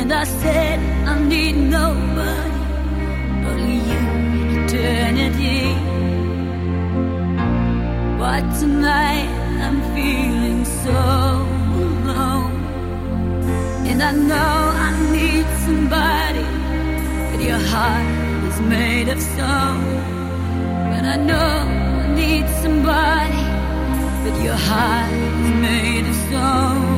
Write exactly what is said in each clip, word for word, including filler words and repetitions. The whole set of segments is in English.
And I said I need nobody, only you in eternity. But tonight I'm feeling so alone, and I know I need somebody, but your heart is made of stone. And I know I need somebody, but your heart is made of stone.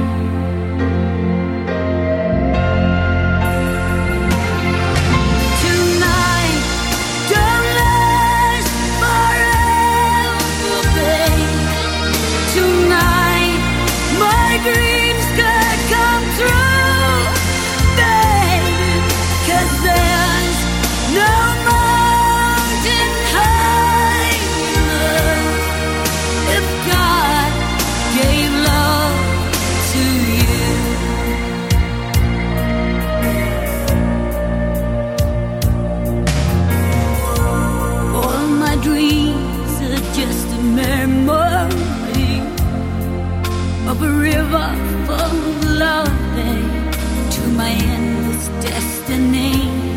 Tonight, don't last forever, babe. Tonight, my dreams could come true, baby, 'cause there's no mountain high enough if God gave love to you. All my dreams are just a memory of a river full of love, babe, to my endless destiny.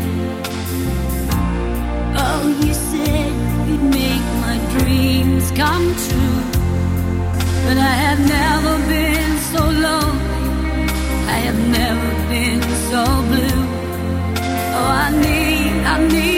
Oh, you said you'd make my dreams come true, but I have never been so lonely, I have never been so blue. Oh, I need, I need